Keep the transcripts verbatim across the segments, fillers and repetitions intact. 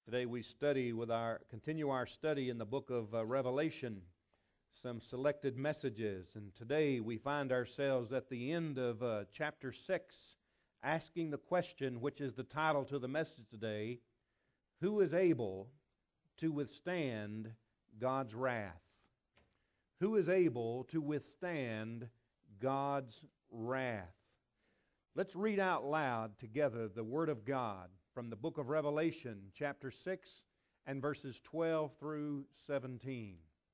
Today we study with our, continue our study in the book of uh, Revelation, some selected messages. And today we find ourselves at the end of uh, chapter six, asking the question, which is the title to the message today, who is able to withstand God's wrath? Who is able to withstand God's wrath? Let's read out loud together the Word of God from the book of Revelation, chapter six, and verses twelve through seventeen.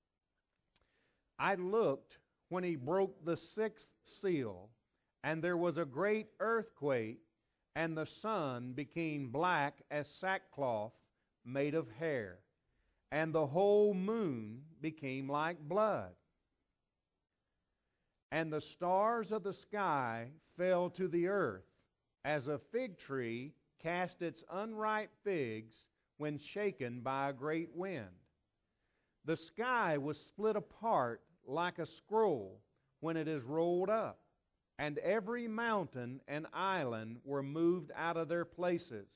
I looked when he broke the sixth seal, and there was a great earthquake, and the sun became black as sackcloth made of hair, and the whole moon became like blood. And the stars of the sky fell to the earth, as a fig tree cast its unripe figs when shaken by a great wind. The sky was split apart like a scroll when it is rolled up, and every mountain and island were moved out of their places.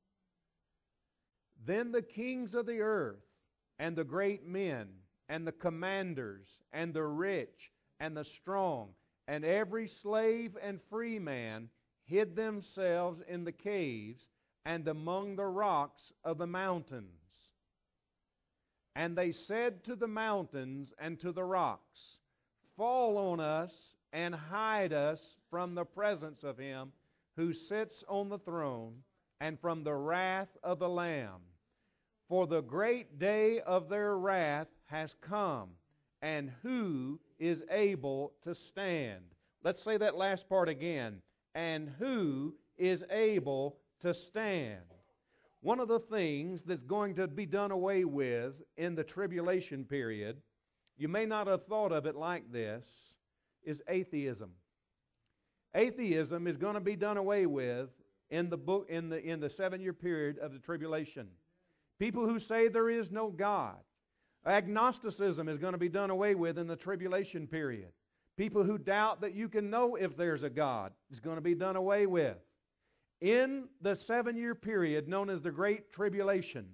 Then the kings of the earth, and the great men, and the commanders, and the rich, and the strong, and every slave and free man hid themselves in the caves and among the rocks of the mountains. And they said to the mountains and to the rocks, fall on us and hide us from the presence of him who sits on the throne and from the wrath of the Lamb. For the great day of their wrath has come, and who is able to stand? Let's say that last part again. And who is able to stand? One of the things that's going to be done away with in the tribulation period, you may not have thought of it like this, is atheism. Atheism is going to be done away with in the book in the in the seven-year period of the tribulation. People who say there is no God. Agnosticism is going to be done away with in the tribulation period. People who doubt that you can know if there's a God is going to be done away with. In the seven-year period known as the Great Tribulation,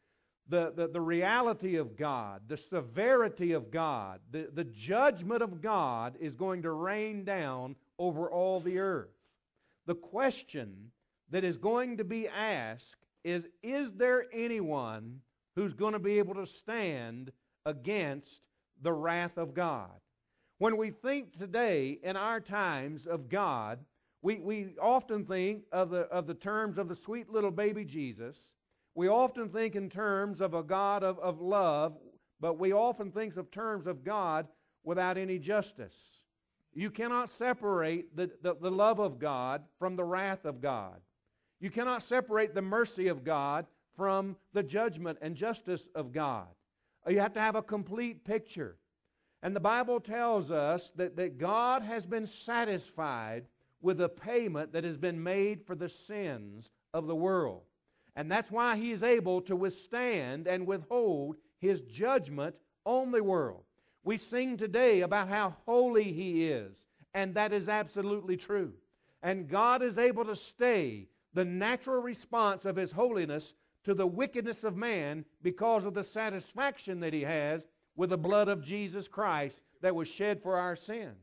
the, the, the reality of God, the severity of God, the, the judgment of God is going to rain down over all the earth. The question that is going to be asked is, is there anyone who's going to be able to stand against the wrath of God? When we think today in our times of God, we, we often think of the, of the terms of the sweet little baby Jesus. We often think in terms of a God of, of love, but we often think of terms of God without any justice. You cannot separate the, the, the love of God from the wrath of God. You cannot separate the mercy of God from the judgment and justice of God. You have to have a complete picture. And the Bible tells us that, that God has been satisfied with the payment that has been made for the sins of the world. And that's why He is able to withstand and withhold His judgment on the world. We sing today about how holy He is, and that is absolutely true. And God is able to stay the natural response of His holiness to the wickedness of man because of the satisfaction that He has with the blood of Jesus Christ that was shed for our sins.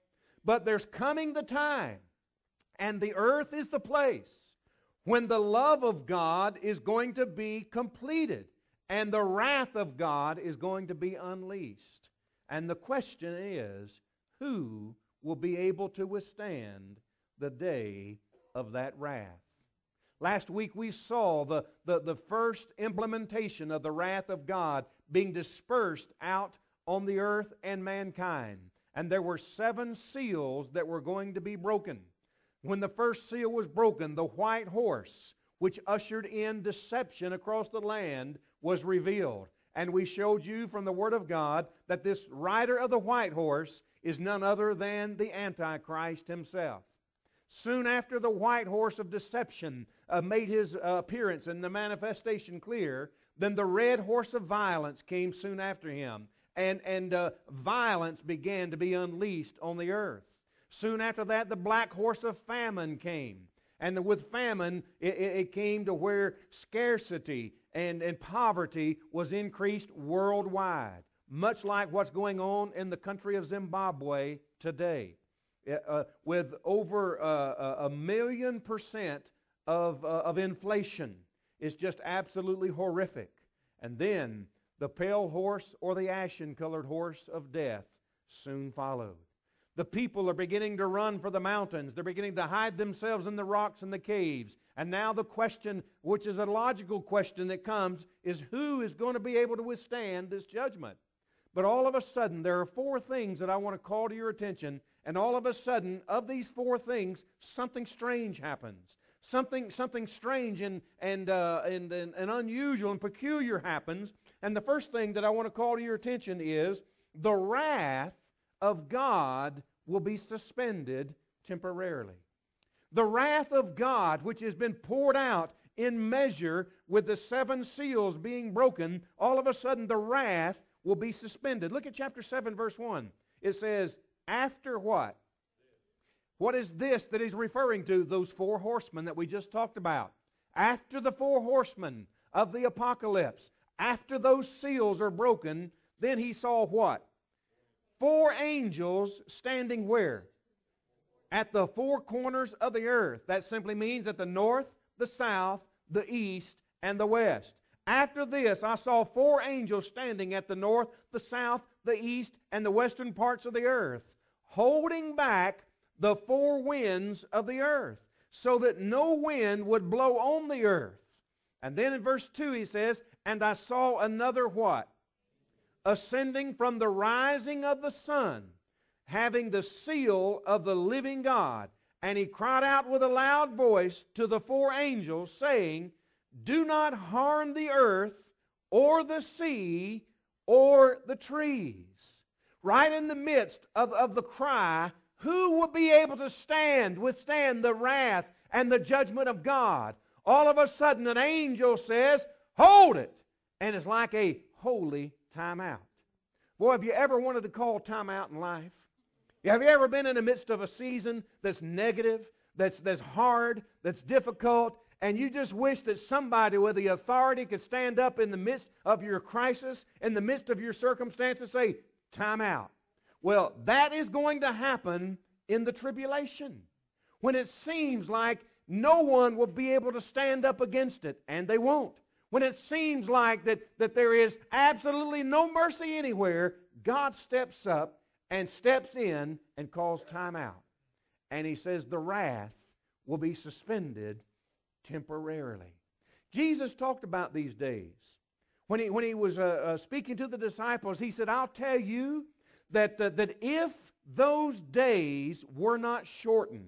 But there's coming the time, and the earth is the place, when the love of God is going to be completed, and the wrath of God is going to be unleashed. And the question is, who will be able to withstand the day of that wrath? Last week we saw the, the, the first implementation of the wrath of God being dispersed out on the earth and mankind. And there were seven seals that were going to be broken. When the first seal was broken, the white horse, which ushered in deception across the land, was revealed. And we showed you from the Word of God that this rider of the white horse is none other than the Antichrist himself. Soon after the white horse of deception uh, made his uh, appearance and the manifestation clear, then the red horse of violence came soon after him, and, and uh, violence began to be unleashed on the earth. Soon after that, the black horse of famine came, and with famine, it, it came to where scarcity and, and poverty was increased worldwide, much like what's going on in the country of Zimbabwe today, uh, with over uh, a million percent of, uh, of inflation. It's just absolutely horrific. And then the pale horse or the ashen-colored horse of death soon followed. The people are beginning to run for the mountains. They're beginning to hide themselves in the rocks and the caves. And now the question, which is a logical question that comes, is who is going to be able to withstand this judgment? But all of a sudden, there are four things that I want to call to your attention. And all of a sudden, of these four things, something strange happens. Something, something strange and, and, uh, and, and, and unusual and peculiar happens. And the first thing that I want to call to your attention is the wrath of God will be suspended temporarily. The wrath of God, which has been poured out in measure with the seven seals being broken, all of a sudden the wrath will be suspended. Look at chapter seven, verse one. It says, after what? What is this that he's referring to? Those four horsemen that we just talked about. After the four horsemen of the apocalypse, after those seals are broken, then he saw what? Four angels standing where? At the four corners of the earth. That simply means at the north, the south, the east, and the west. After this, I saw four angels standing at the north, the south, the east, and the western parts of the earth, holding back the four winds of the earth, so that no wind would blow on the earth. And then in verse two he says, and I saw another what? Ascending from the rising of the sun, having the seal of the living God. And he cried out with a loud voice to the four angels, saying, do not harm the earth, or the sea, or the trees. Right in the midst of, of the cry, who will be able to stand, withstand the wrath and the judgment of God? All of a sudden an angel says, hold it. And it's like a holy timeout. Boy, have you ever wanted to call timeout in life? Have you ever been in the midst of a season that's negative, that's, that's hard, that's difficult, and you just wish that somebody with the authority could stand up in the midst of your crisis, in the midst of your circumstances, say, time out. Well, that is going to happen in the tribulation, when it seems like no one will be able to stand up against it, and they won't. When it seems like that, that there is absolutely no mercy anywhere, God steps up and steps in and calls time out. And he says the wrath will be suspended temporarily. Jesus talked about these days. When he, when he was uh, uh, speaking to the disciples, he said, I'll tell you that, uh, that if those days were not shortened,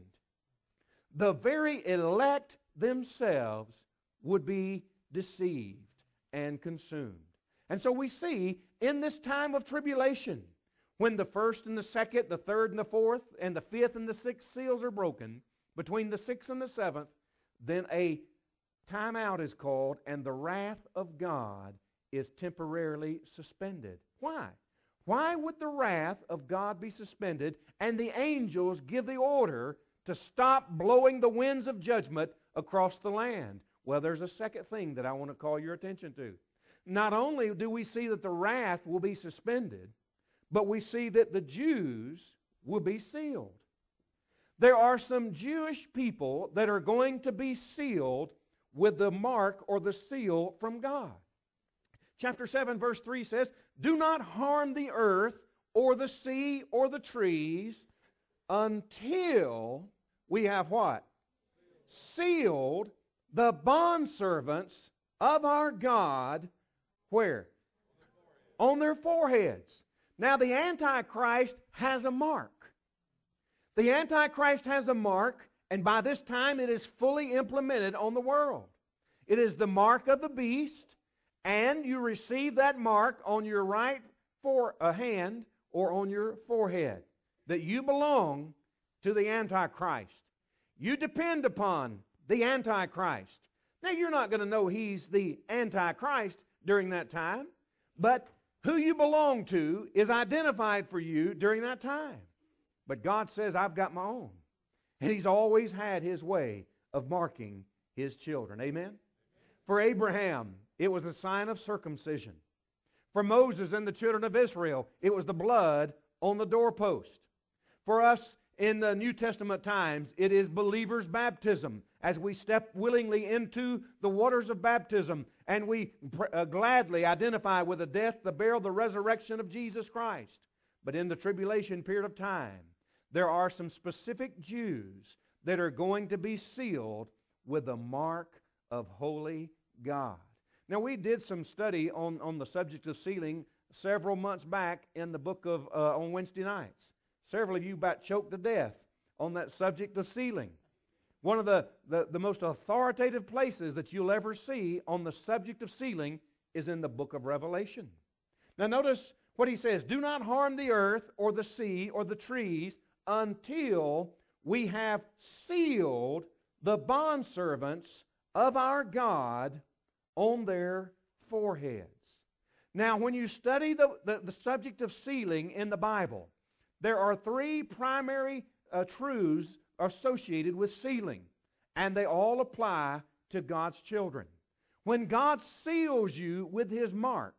the very elect themselves would be deceived and consumed. And so we see in this time of tribulation, when the first and the second, the third and the fourth, and the fifth and the sixth seals are broken, between the sixth and the seventh, then a timeout is called, and the wrath of God is temporarily suspended. Why? Why would the wrath of God be suspended and the angels give the order to stop blowing the winds of judgment across the land? Well, there's a second thing that I want to call your attention to. Not only do we see that the wrath will be suspended, but we see that the Jews will be sealed. There are some Jewish people that are going to be sealed with the mark or the seal from God. Chapter seven, verse three says, do not harm the earth or the sea or the trees until we have what? Sealed the bondservants of our God, where? On their foreheads. Now the Antichrist has a mark. The Antichrist has a mark, and by this time it is fully implemented on the world. It is the mark of the beast, and you receive that mark on your right for a hand or on your forehead, that you belong to the Antichrist. You depend upon the Antichrist. Now you're not going to know he's the Antichrist during that time, but who you belong to is identified for you during that time. But God says, I've got my own. And he's always had his way of marking his children. Amen? For Abraham, it was a sign of circumcision. For Moses and the children of Israel, it was the blood on the doorpost. For us in the New Testament times, it is believers' baptism as we step willingly into the waters of baptism and we uh, gladly identify with the death, the burial, the resurrection of Jesus Christ. But in the tribulation period of time, there are some specific Jews that are going to be sealed with the mark of holy God. Now, we did some study on, on the subject of sealing several months back in the book of, uh, on Wednesday nights. Several of you about choked to death on that subject of sealing. One of the, the, the most authoritative places that you'll ever see on the subject of sealing is in the book of Revelation. Now notice what he says, do not harm the earth or the sea or the trees until we have sealed the bondservants of our God on their foreheads. Now when you study the, the, the subject of sealing in the Bible, there are three primary uh, truths associated with sealing, and they all apply to God's children. When God seals you with His mark,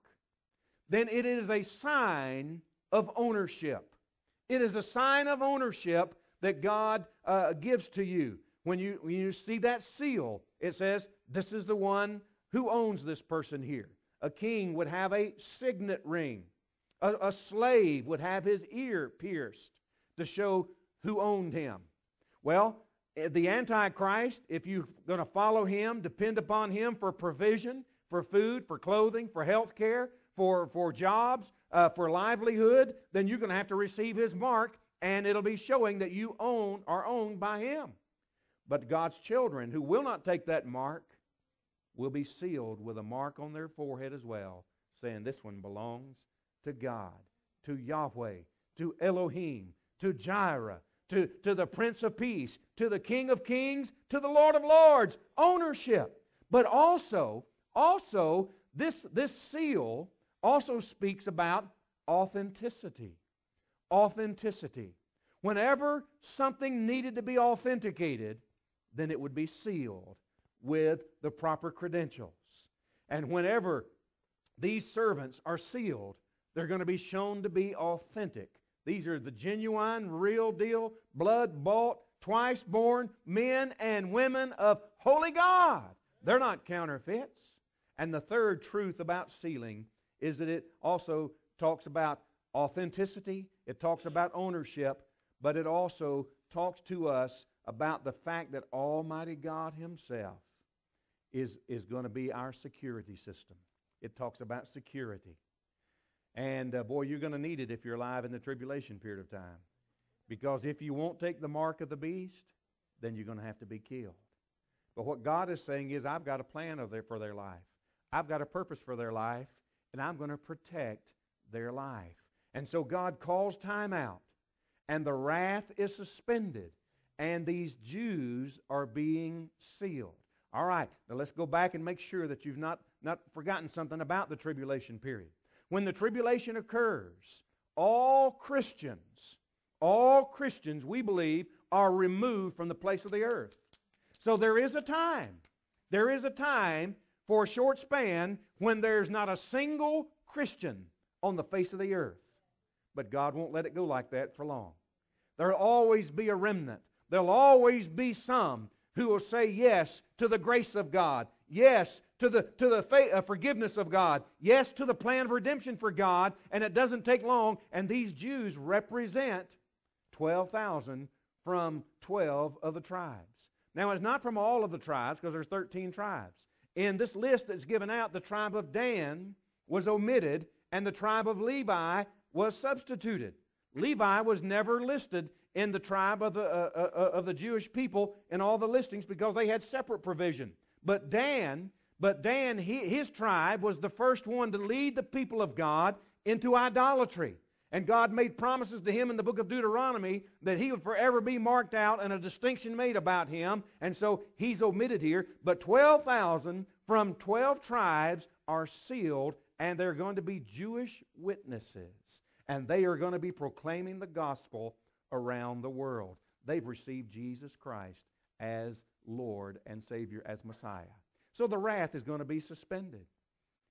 then it is a sign of ownership. It is a sign of ownership that God uh, gives to you. When you, when you see that seal, it says, this is the one who owns this person here. A king would have a signet ring. A, a slave would have his ear pierced to show who owned him. Well, the Antichrist, if you're going to follow him, depend upon him for provision, for food, for clothing, for health care, for, for jobs, uh, for livelihood, then you're going to have to receive his mark, and it'll be showing that you own are owned by him. But God's children who will not take that mark will be sealed with a mark on their forehead as well, saying this one belongs to God, to Yahweh, to Elohim, to Jireh, to, to the Prince of Peace, to the King of Kings, to the Lord of Lords. Ownership. But also, also this, this seal also speaks about authenticity. Authenticity. Whenever something needed to be authenticated, then it would be sealed with the proper credentials. And whenever these servants are sealed, they're going to be shown to be authentic. These are the genuine, real deal, blood-bought, twice-born men and women of holy God. They're not counterfeits. And the third truth about sealing is that it also talks about authenticity, it talks about ownership, but it also talks to us about the fact that Almighty God Himself is, is going to be our security system. It talks about security. And uh, boy, you're going to need it if you're alive in the tribulation period of time. Because if you won't take the mark of the beast, then you're going to have to be killed. But what God is saying is, I've got a plan of their, for their life. I've got a purpose for their life, and I'm going to protect their life. And so God calls time out, and the wrath is suspended, and these Jews are being sealed. All right, now let's go back and make sure that you've not, not forgotten something about the tribulation period. When the tribulation occurs, all Christians, all Christians, we believe, are removed from the place of the earth. So there is a time, there is a time for a short span when there's not a single Christian on the face of the earth. But God won't let it go like that for long. There'll always be a remnant. There'll always be some who will say yes to the grace of God, yes to the, to the fa- uh, forgiveness of God, yes to the plan of redemption for God, and it doesn't take long, and these Jews represent twelve thousand from twelve of the tribes. Now, it's not from all of the tribes, because there's thirteen tribes. In this list that's given out, the tribe of Dan was omitted, and the tribe of Levi was substituted. Levi was never listed in the tribe of the, uh, uh, of the Jewish people in all the listings because they had separate provision. But Dan, but Dan, he, his tribe was the first one to lead the people of God into idolatry. And God made promises to him in the book of Deuteronomy that he would forever be marked out and a distinction made about him. And so he's omitted here. But twelve thousand from twelve tribes are sealed, and they're going to be Jewish witnesses. And they are going to be proclaiming the gospel around the world. They've received Jesus Christ as Lord and Savior, as Messiah. So the wrath is going to be suspended.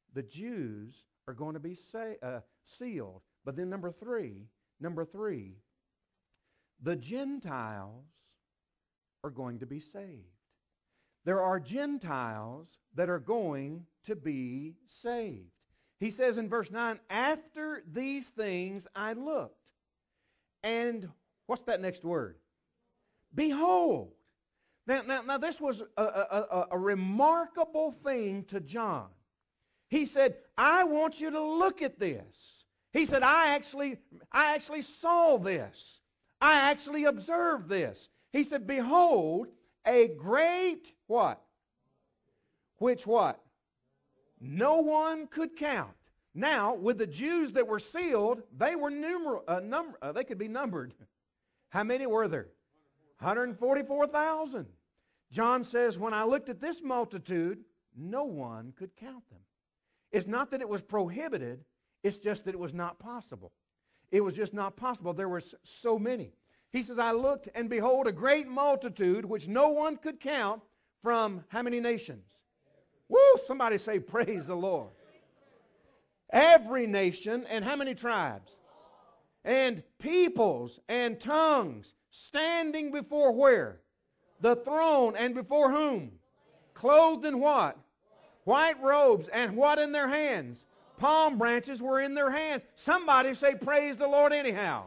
the Jews are going to be sa- uh, sealed. But then number three, number three, the Gentiles are going to be saved. There are Gentiles that are going to be saved. He says in verse nine, after these things I looked. And what's that next word? Behold. Now, now, now this was a, a, a, a remarkable thing to John. He said, I want you to look at this. He said, I actually, I actually saw this. I actually observed this. He said, behold, a great what? Which what? No one could count. Now, with the Jews that were sealed, they were numer- uh, number, uh, they could be numbered. How many were there? one hundred forty-four thousand. John says, when I looked at this multitude, no one could count them. It's not that it was prohibited, it's just that it was not possible. It was just not possible. There were so many. He says, I looked, and behold, a great multitude, which no one could count, from how many nations? Woo! Somebody say, praise the Lord. Every nation, and how many tribes? And peoples and tongues, standing before where? The throne, and before whom? Clothed in what? White robes, and what in their hands? Palm branches were in their hands. Somebody say, praise the Lord anyhow.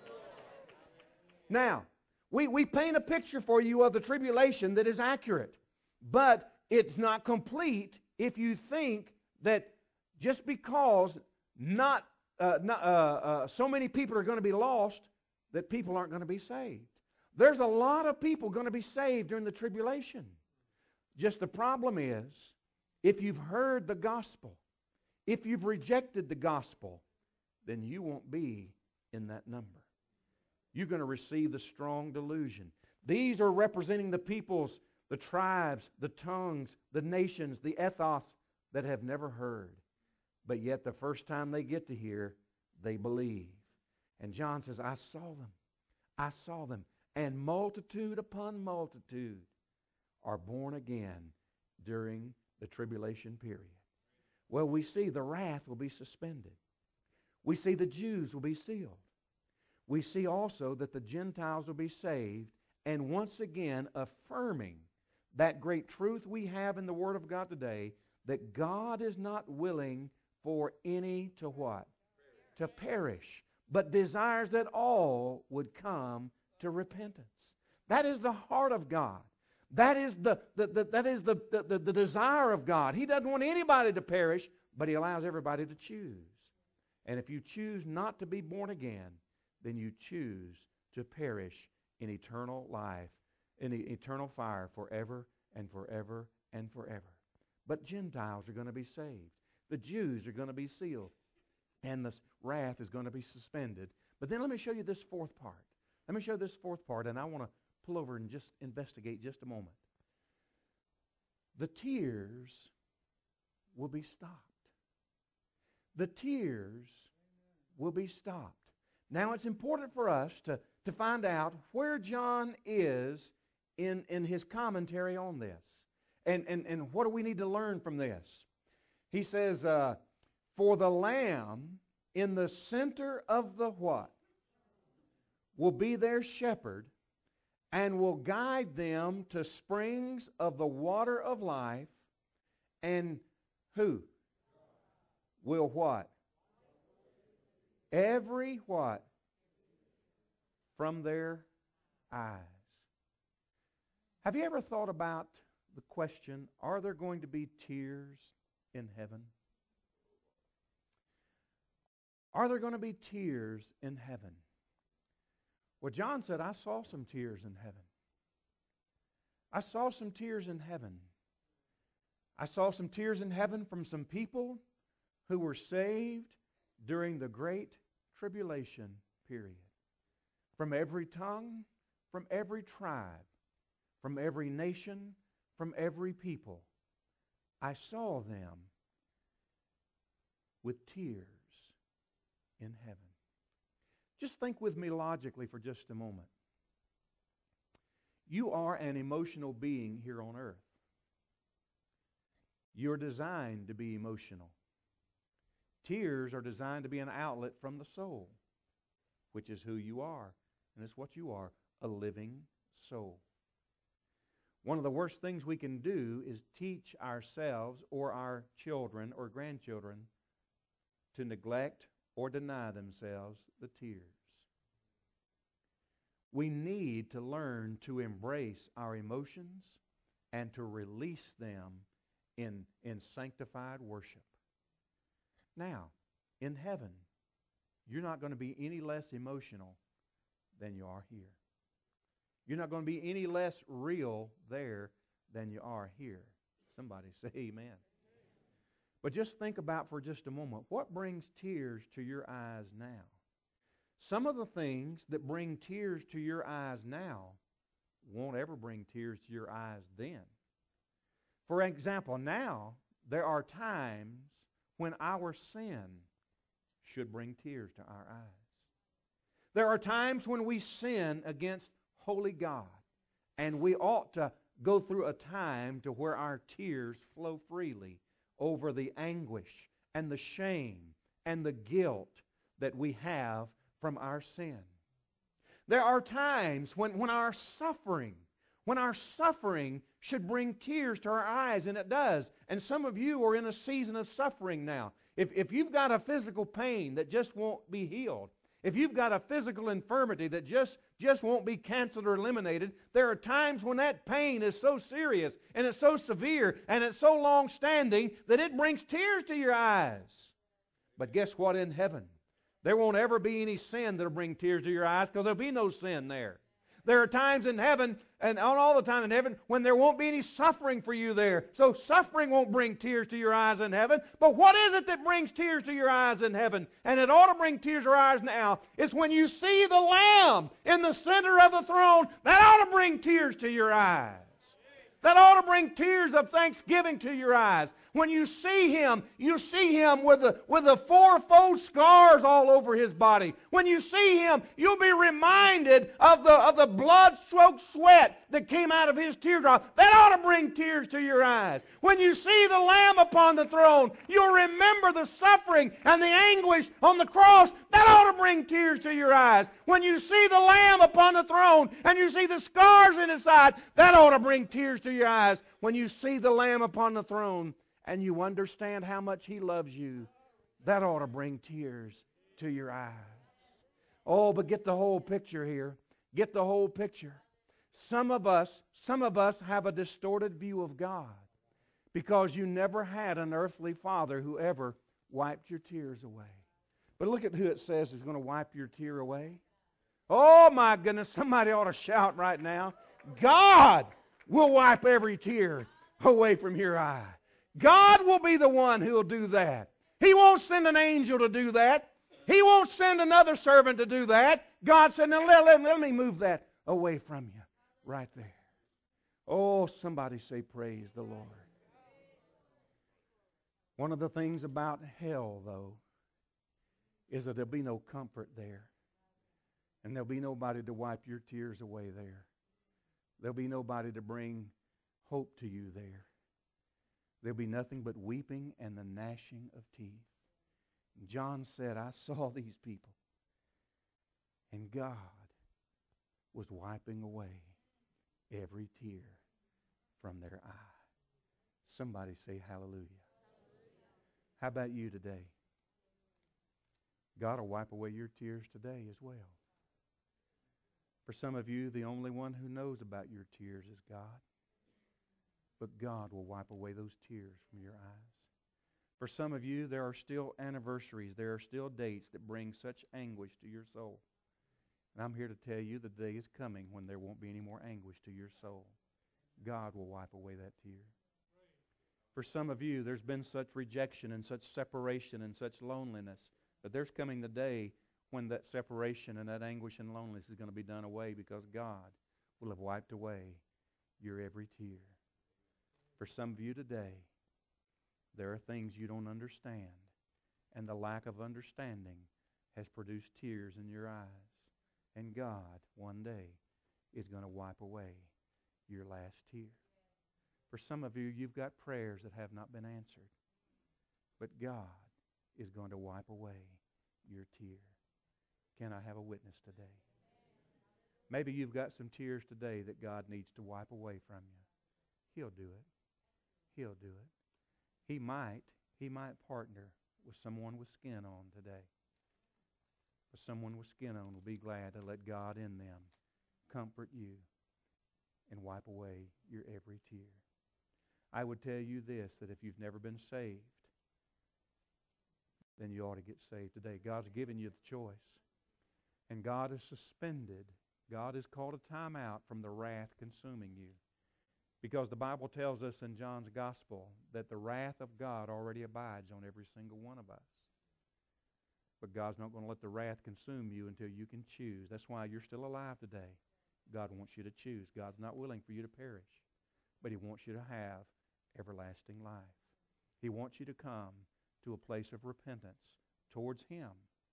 Now, we, we paint a picture for you of the tribulation that is accurate, but it's not complete if you think that just because not, uh, not uh, uh, so many people are going to be lost, that people aren't going to be saved. There's a lot of people going to be saved during the tribulation. Just the problem is, if you've heard the gospel, if you've rejected the gospel, then you won't be in that number. You're going to receive the strong delusion. These are representing the peoples, the tribes, the tongues, the nations, the ethos that have never heard. But yet the first time they get to hear, they believe. And John says, I saw them. I saw them. And multitude upon multitude are born again during the tribulation period. Well, we see the wrath will be suspended. We see the Jews will be sealed. We see also that the Gentiles will be saved, and once again affirming that great truth we have in the Word of God today, that God is not willing for any to what? To perish, but desires that all would come to repentance. That is the heart of God. That is the, the, the, that is the, the, the desire of God. He doesn't want anybody to perish, but He allows everybody to choose. And if you choose not to be born again, then you choose to perish in eternal life, in the eternal fire forever and forever and forever. But Gentiles are going to be saved. The Jews are going to be sealed. And the wrath is going to be suspended. But then let me show you this fourth part. Let me show you this fourth part, and I want to pull over and just investigate just a moment. The tears will be stopped. The tears will be stopped. Now it's important for us to, to find out where John is in, in his commentary on this. And, and, and what do we need to learn from this? He says, uh, for the Lamb in the center of the what? Will be their shepherd and will guide them to springs of the water of life. And who? Will what? Every what? From their eyes. Have you ever thought about the question, are there going to be tears in heaven? Are there going to be tears in heaven? Well, John said, I saw some tears in heaven. I saw some tears in heaven. I saw some tears in heaven from some people who were saved during the great tribulation period. From every tongue, from every tribe, from every nation, from every people. I saw them with tears in heaven. Just think with me logically for just a moment. You are an emotional being here on earth. You're designed to be emotional. Tears are designed to be an outlet from the soul, which is who you are. And it's what you are, a living soul. One of the worst things we can do is teach ourselves or our children or grandchildren to neglect or deny themselves the tears. We need to learn to embrace our emotions and to release them in, in sanctified worship. Now, in heaven, you're not going to be any less emotional than you are here. You're not going to be any less real there than you are here. Somebody say amen. But just think about for just a moment, what brings tears to your eyes now? Some of the things that bring tears to your eyes now won't ever bring tears to your eyes then. For example, now there are times when our sin should bring tears to our eyes. There are times when we sin against holy God, and we ought to go through a time to where our tears flow freely over the anguish and the shame and the guilt that we have from our sin. There are times when, when our suffering, when our suffering should bring tears to our eyes, and it does. And some of you are in a season of suffering now. If, if you've got a physical pain that just won't be healed, if you've got a physical infirmity that just, just won't be canceled or eliminated, there are times when that pain is so serious and it's so severe and it's so long-standing that it brings tears to your eyes. But guess what? In heaven, there won't ever be any sin that'll bring tears to your eyes, because there'll be no sin there. There are times in heaven, and not all the time in heaven, when there won't be any suffering for you there. So suffering won't bring tears to your eyes in heaven. But what is it that brings tears to your eyes in heaven? And it ought to bring tears to your eyes now. It's when you see the Lamb in the center of the throne. That ought to bring tears to your eyes. That ought to bring tears of thanksgiving to your eyes. When you see him, you see him with the, with the fourfold scars all over his body. When you see him, you'll be reminded of the, of the blood-soaked sweat that came out of his teardrop. That ought to bring tears to your eyes. When you see the Lamb upon the throne, you'll remember the suffering and the anguish on the cross. That ought to bring tears to your eyes. When you see the Lamb upon the throne and you see the scars in his side, that ought to bring tears to your eyes. When you see the Lamb upon the throne and you understand how much he loves you, that ought to bring tears to your eyes. Oh, but get the whole picture here. Get the whole picture. Some of us, some of us have a distorted view of God because you never had an earthly father who ever wiped your tears away. But look at who it says is going to wipe your tear away. Oh my goodness, somebody ought to shout right now. God will wipe every tear away from your eye. God will be the one who will do that. He won't send an angel to do that. He won't send another servant to do that. God said, now let, let, let me move that away from you right there. Oh, somebody say praise the Lord. One of the things about hell, though, is that there'll be no comfort there. And there'll be nobody to wipe your tears away there. There'll be nobody to bring hope to you there. There'll be nothing but weeping and the gnashing of teeth. And John said, I saw these people, and God was wiping away every tear from their eye. Somebody say hallelujah. How about you today? God will wipe away your tears today as well. For some of you, the only one who knows about your tears is God. But God will wipe away those tears from your eyes. For some of you, there are still anniversaries. There are still dates that bring such anguish to your soul. And I'm here to tell you the day is coming when there won't be any more anguish to your soul. God will wipe away that tear. For some of you, there's been such rejection and such separation and such loneliness. But there's coming the day when that separation and that anguish and loneliness is going to be done away, because God will have wiped away your every tear. For some of you today, there are things you don't understand, and the lack of understanding has produced tears in your eyes. And God, one day, is going to wipe away your last tear. For some of you, you've got prayers that have not been answered. But God is going to wipe away your tear. Can I have a witness today? Maybe you've got some tears today that God needs to wipe away from you. He'll do it. He'll do it. He might, he might partner with someone with skin on today. But someone with skin on will be glad to let God in them comfort you and wipe away your every tear. I would tell you this, that if you've never been saved, then you ought to get saved today. God's given you the choice. And God has suspended, God has called a time out from the wrath consuming you. Because the Bible tells us in John's Gospel that the wrath of God already abides on every single one of us. But God's not going to let the wrath consume you until you can choose. That's why you're still alive today. God wants you to choose. God's not willing for you to perish, but He wants you to have everlasting life. He wants you to come to a place of repentance towards Him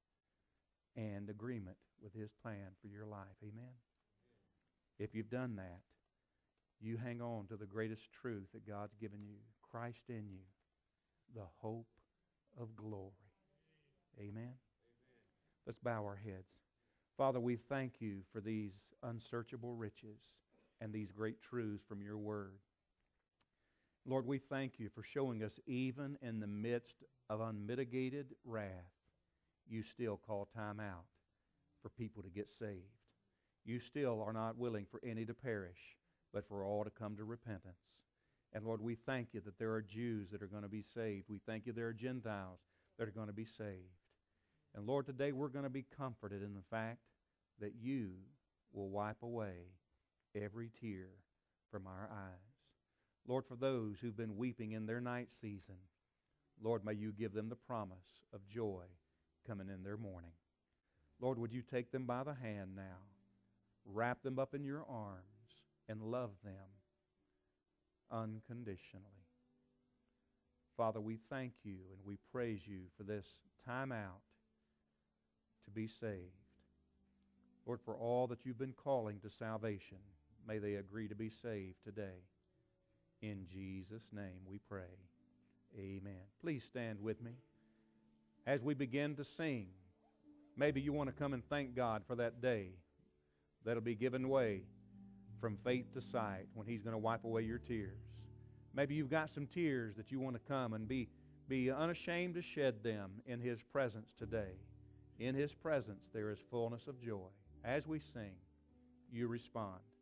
and agreement with His plan for your life. Amen? If you've done that, you hang on to the greatest truth that God's given you, Christ in you, the hope of glory. Amen? Amen. Let's bow our heads. Father, we thank you for these unsearchable riches and these great truths from your word. Lord, we thank you for showing us even in the midst of unmitigated wrath, you still call time out for people to get saved. You still are not willing for any to perish, but for all to come to repentance. And Lord, we thank you that there are Jews that are going to be saved. We thank you there are Gentiles that are going to be saved. And Lord, today we're going to be comforted in the fact that you will wipe away every tear from our eyes. Lord, for those who've been weeping in their night season, Lord, may you give them the promise of joy coming in their morning. Lord, would you take them by the hand now, wrap them up in your arms, and love them unconditionally. Father, we thank you and we praise you for this time out to be saved. Lord, for all that you've been calling to salvation, may they agree to be saved today. In Jesus' name we pray. Amen. Please stand with me. As we begin to sing, maybe you want to come and thank God for that day that'll be given way from faith to sight when He's going to wipe away your tears. Maybe you've got some tears that you want to come and be, be unashamed to shed them in His presence today. In His presence there is fullness of joy. As we sing, you respond.